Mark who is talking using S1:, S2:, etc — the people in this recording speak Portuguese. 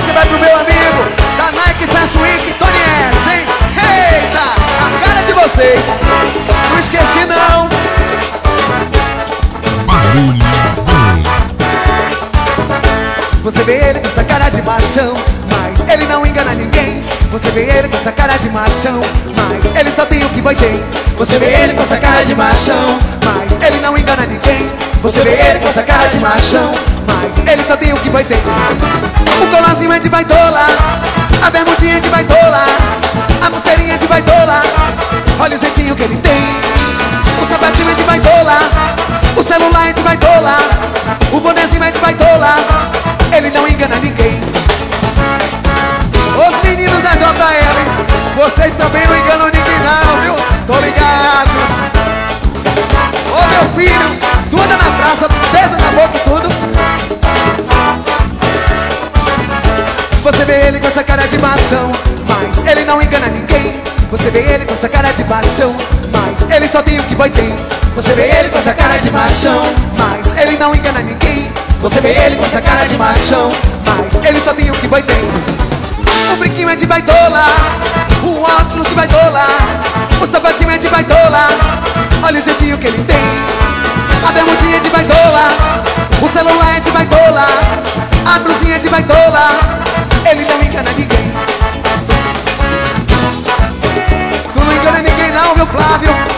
S1: Esse vai pro meu amigo da Nike Fashion Week, Tony Eres, hein? Eita, a cara de vocês. Não esqueci não. Você vê ele com essa cara de machão, mas ele não engana ninguém. Você vê ele com essa cara de machão, mas ele só tem o que boy tem. Você vê ele com essa cara de machão, mas ele não engana ninguém. Você vê ele com essa cara de machão, mas ele só tem o que boy tem. O colarzinho é de baitola, a bermudinha é de baitola, a pulseirinha é de baitola. Olha o jeitinho que ele tem. O sapatinho é de baitola, o celular é de baitola, o bonezinho é de baitola. Ele não engana ninguém. Os meninos da JL, vocês também não enganam ninguém não, viu? Tô ligado. Ô meu filho, tu anda na praça, beija na boca e tudo. Você vê ele com essa cara de machão, mas ele não engana ninguém. Você vê ele com essa cara de machão, mas ele só tem o que boy tem. Você vê ele com essa cara de machão, mas ele não engana ninguém. Você vê ele com essa cara de machão, mas ele só tem o que boy tem. O brinquinho é de baitola, o óculos de baitola, o sapatinho é de baitola. Olha o jeitinho que ele tem. A bermudinha é de baitola, o celular é de baitola, a blusinha é de baitola. Ele não engana ninguém. Tu não engana ninguém não, meu Flávio.